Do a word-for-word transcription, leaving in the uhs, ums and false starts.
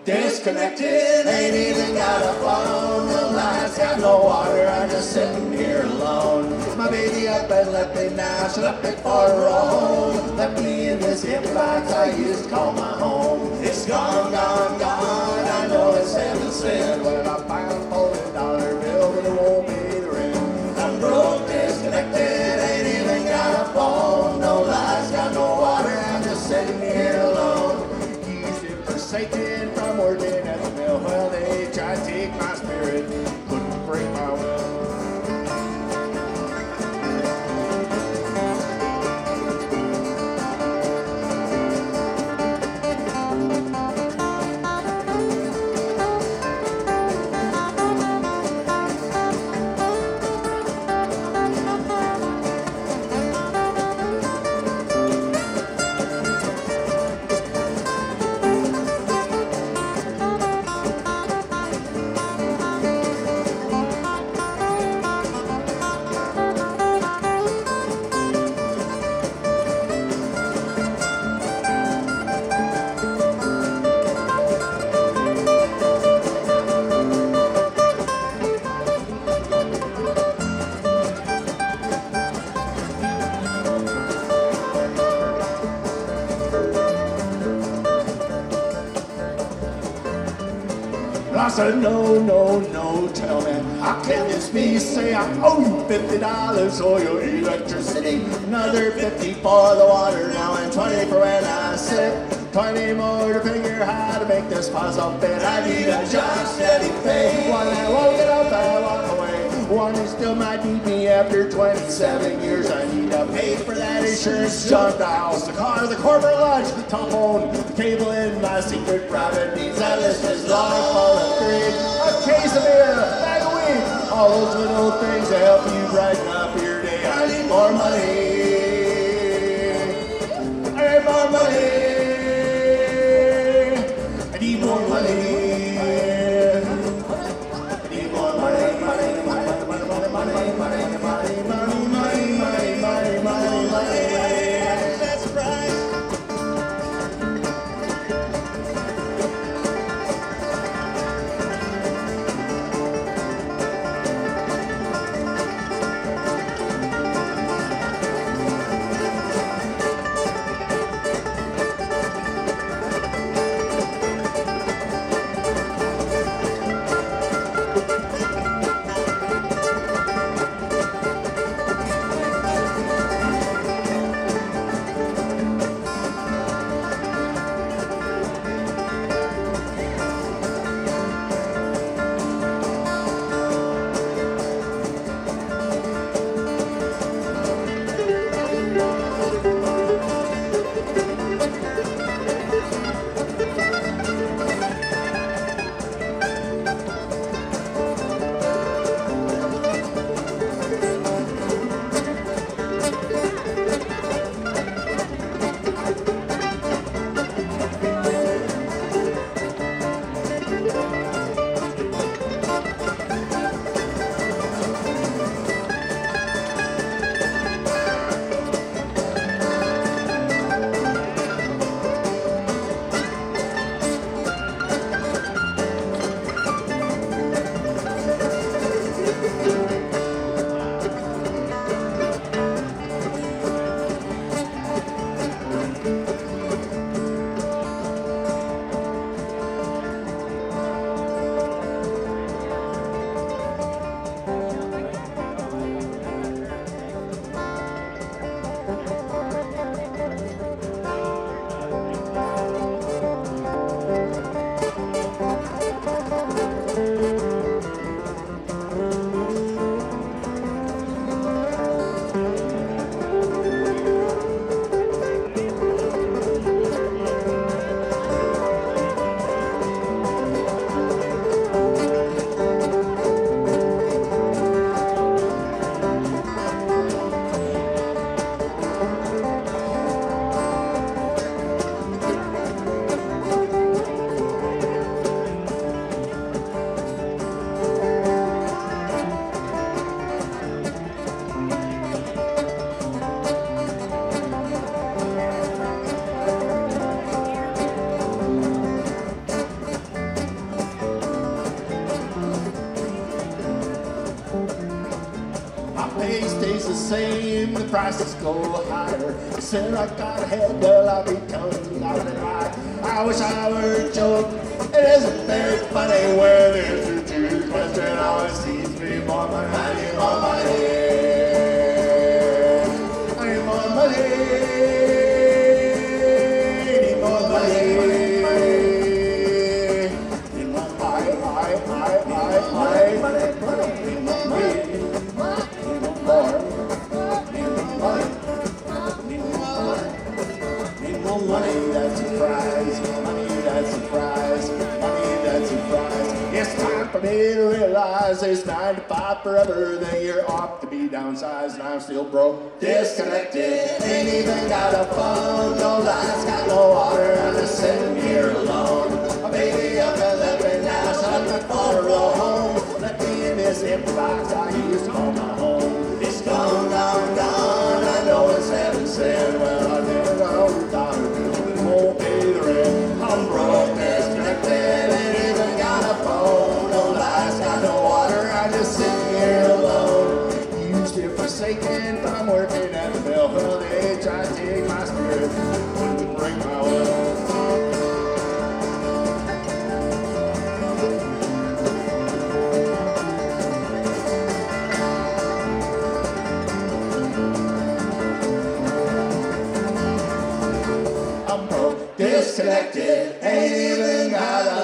Disconnected, ain't even got a phone. The lights got no water, I'm just sitting here alone. My baby up and left me now, she left me for her home. Left me in this empty box I used to call my home. It's gone, gone, gone, I know it's heaven sent. When I find a forty dollar bill, but it won't pay the rent. I'm broke, disconnected, ain't even got a phone. No lights, got no water, I'm just sitting here alone. Used and forsaken from working at the mill. Well, they tried to take my spirit, couldn't break my will. I said, no, no, no, tell me, how can this be? Say I owe you fifty dollars for your electricity, another fifty for the water now, and twenty for when I sip, twenty more to figure how to make this puzzle fit. I need a job, steady pay, one that won't get up and walk away, one who still might need me after twenty-seven years. I need to pay for that insurance, junk, the house, the car, the corporate lunch, the telephone, the cable in my secret private needs. That list is long, full of greed. A case of beer, a bag of weed, all those little things to help you brighten up your day. I need more money. I need more money. I need more money. I need more money, money, money, money, money, money, money, money, money, money, money, money, money, money. That's right. and the prices go higher. Soon I got ahead, well, I'll be telling you I've been right. I wish I were a joke. It isn't very funny when the answer to the question always seems to be more money. I need more money. I need more money. I need more money. Need more I, I, I, I, I, money, money. Need more money. Need more more. Need more money. Need more money. Need more money. That's a prize. Money, that's a prize. Money, that's a prize. It's time for me to realize there's nine to five forever. Then you're off to be downsized, and I'm still broke. Disconnected, ain't even got a phone. No lights, got no water. I'm just sitting here alone. My baby up and left me now, so I'm not gonna roll home. Let me in this empty box I used to call my home. It's gone, gone, gone. I know it's heaven sent. Well, I never got a dollar bill. It won't pay the rent. I'm broke, disconnected, ain't even got a phone. No lights, got no water. I'm just sitting here alone. Used to forsaken, but I'm working at the bell. Well, they tried to take my spirit, wouldn't break my will. I'm broke, disconnected, ain't even got a